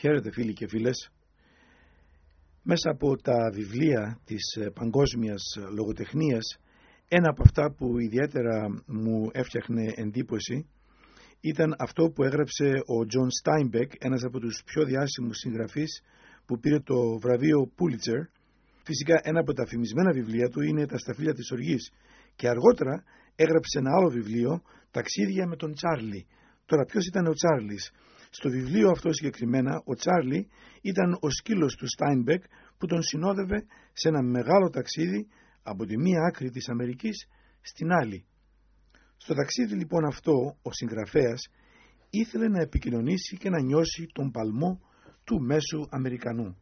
Χαίρετε φίλοι και φίλες. Μέσα από τα βιβλία της παγκόσμιας λογοτεχνίας, ένα από αυτά που ιδιαίτερα μου έφτιαχνε εντύπωση ήταν αυτό που έγραψε ο Τζον Στάινμπεκ, ένας από τους πιο διάσημους συγγραφείς που πήρε το βραβείο Πούλιτσερ. Φυσικά ένα από τα φημισμένα βιβλία του είναι «Τα σταφύλια της οργής» και αργότερα έγραψε ένα άλλο βιβλίο, «Ταξίδια με τον Τσάρλι». Τώρα ποιος ήταν ο Τσάρλις? Στο βιβλίο αυτό συγκεκριμένα ο Τσάρλι ήταν ο σκύλος του Στάινμπεκ που τον συνόδευε σε ένα μεγάλο ταξίδι από τη μία άκρη της Αμερικής στην άλλη. Στο ταξίδι λοιπόν αυτό ο συγγραφέας ήθελε να επικοινωνήσει και να νιώσει τον παλμό του μέσου Αμερικανού.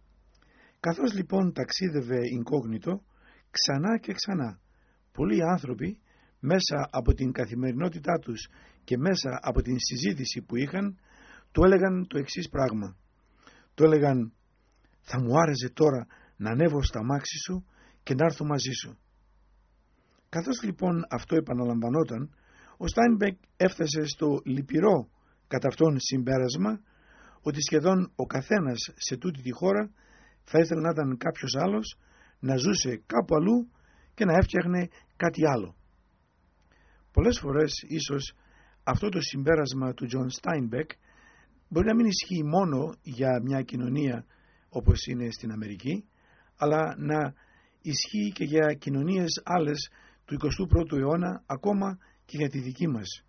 Καθώς λοιπόν ταξίδευε incognito ξανά και ξανά, πολλοί άνθρωποι μέσα από την καθημερινότητά τους και μέσα από την συζήτηση που είχαν του έλεγαν το εξής πράγμα. Του έλεγαν: θα μου άρεσε τώρα να ανέβω στα αμάξι σου και να έρθω μαζί σου. Καθώς λοιπόν αυτό επαναλαμβανόταν, ο Στάινμπεκ έφτασε στο λυπηρό κατά αυτόν συμπέρασμα ότι σχεδόν ο καθένας σε τούτη τη χώρα θα ήθελε να ήταν κάποιος άλλος, να ζούσε κάπου αλλού και να έφτιαχνε κάτι άλλο. Πολλές φορές ίσως αυτό το συμπέρασμα του Τζον Στάινμπεκ μπορεί να μην ισχύει μόνο για μια κοινωνία όπως είναι στην Αμερική, αλλά να ισχύει και για κοινωνίες άλλες του 21ου αιώνα, ακόμα και για τη δική μας.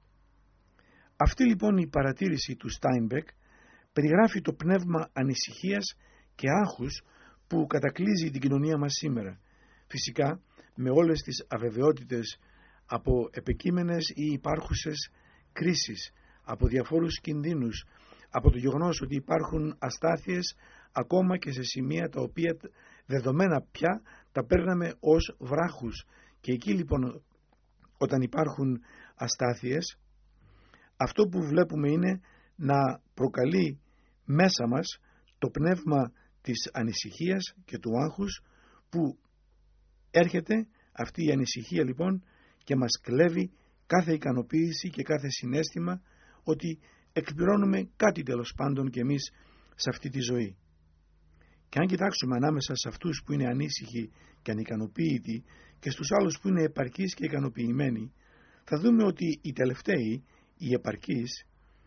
Αυτή λοιπόν η παρατήρηση του Στάινμπεκ περιγράφει το πνεύμα ανησυχίας και άγχους που κατακλείζει την κοινωνία μας σήμερα. Φυσικά με όλες τις αβεβαιότητες από επικείμενες ή υπάρχουσες κρίσεις, από διαφόρους κινδύνους, από το γεγονός ότι υπάρχουν αστάθειες ακόμα και σε σημεία τα οποία δεδομένα πια τα παίρναμε ως βράχους. Και εκεί λοιπόν όταν υπάρχουν αστάθειες, αυτό που βλέπουμε είναι να προκαλεί μέσα μας το πνεύμα της ανησυχίας και του άγχους, που έρχεται αυτή η ανησυχία λοιπόν και μας κλέβει κάθε ικανοποίηση και κάθε συναίσθημα ότι εκπληρώνουμε κάτι τέλος πάντων και εμείς σε αυτή τη ζωή. Και αν κοιτάξουμε ανάμεσα σε αυτούς που είναι ανήσυχοι και ανικανοποίητοι και στους άλλους που είναι επαρκείς και ικανοποιημένοι, θα δούμε ότι οι τελευταίοι, οι επαρκείς,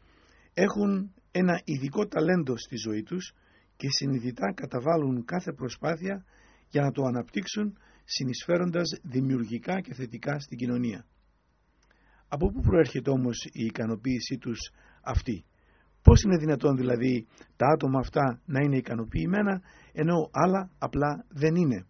έχουν ένα ειδικό ταλέντο στη ζωή τους και συνειδητά καταβάλουν κάθε προσπάθεια για να το αναπτύξουν, συνεισφέροντας δημιουργικά και θετικά στην κοινωνία. Από πού προέρχεται όμως η ικανοποίησή τους αυτή? Πώς είναι δυνατόν δηλαδή τα άτομα αυτά να είναι ικανοποιημένα ενώ άλλα απλά δεν είναι?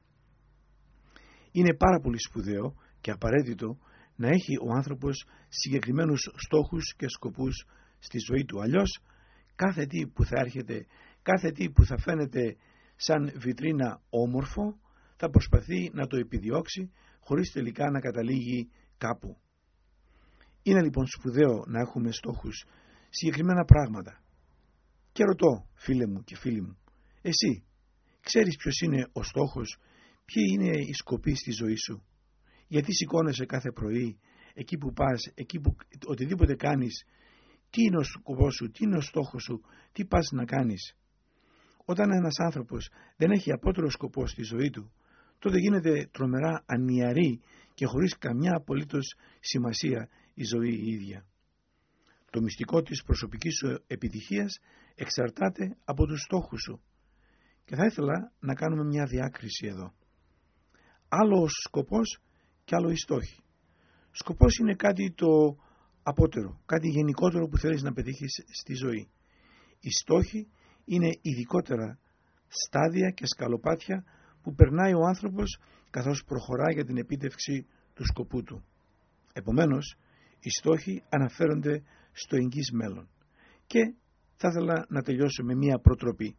Είναι πάρα πολύ σπουδαίο και απαραίτητο να έχει ο άνθρωπος συγκεκριμένους στόχους και σκοπούς στη ζωή του. Αλλιώς κάθε τι που θα έρχεται, κάθε τι που θα φαίνεται σαν βιτρίνα όμορφο, θα προσπαθεί να το επιδιώξει χωρίς τελικά να καταλήγει κάπου. Είναι λοιπόν σπουδαίο να έχουμε στόχους, συγκεκριμένα πράγματα. Και ρωτώ, φίλε μου και φίλοι μου, εσύ ξέρεις ποιος είναι ο στόχος, ποιοι είναι οι σκοποί στη ζωή σου? Γιατί σηκώνεσαι κάθε πρωί, εκεί που πας, εκεί που οτιδήποτε κάνεις? Τι είναι ο σκοπός σου, τι είναι ο στόχος σου, τι πας να κάνεις? Όταν ένας άνθρωπος δεν έχει απότερο σκοπό στη ζωή του, τότε γίνεται τρομερά ανιαρή και χωρίς καμιά απολύτως σημασία η ζωή η ίδια. Το μυστικό της προσωπικής σου επιτυχίας εξαρτάται από τους στόχους σου. Και θα ήθελα να κάνουμε μια διάκριση εδώ. Άλλο ο σκοπός και άλλο οι στόχοι. Σκοπός είναι κάτι το απότερο, κάτι γενικότερο που θέλεις να πετύχεις στη ζωή. Οι στόχοι είναι ειδικότερα στάδια και σκαλοπάτια που περνάει ο άνθρωπος καθώς προχωρά για την επίτευξη του σκοπού του. Επομένως, οι στόχοι αναφέρονται στο εγγύς μέλλον. Και θα ήθελα να τελειώσω με μία προτροπή.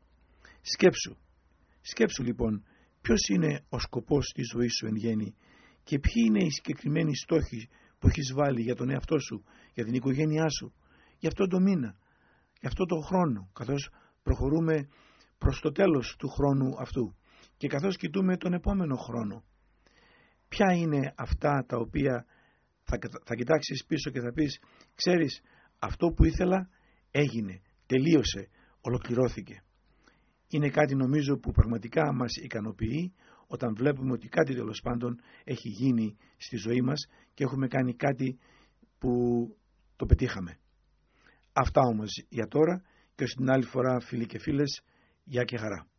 Σκέψου λοιπόν ποιος είναι ο σκοπός της ζωής σου εν γέννη και ποιοι είναι οι συγκεκριμένοι στόχοι που έχεις βάλει για τον εαυτό σου, για την οικογένειά σου, για αυτόν τον μήνα, για αυτόν τον χρόνο, καθώς προχωρούμε προς το τέλος του χρόνου αυτού και καθώς κοιτούμε τον επόμενο χρόνο. Ποια είναι αυτά τα οποία θα κοιτάξεις πίσω και θα πεις, ξέρεις, αυτό που ήθελα έγινε, τελείωσε, ολοκληρώθηκε. Είναι κάτι νομίζω που πραγματικά μας ικανοποιεί όταν βλέπουμε ότι κάτι τέλος πάντων έχει γίνει στη ζωή μας και έχουμε κάνει κάτι που το πετύχαμε. Αυτά όμως για τώρα και ως την άλλη φορά, φίλοι και φίλες, γεια και χαρά.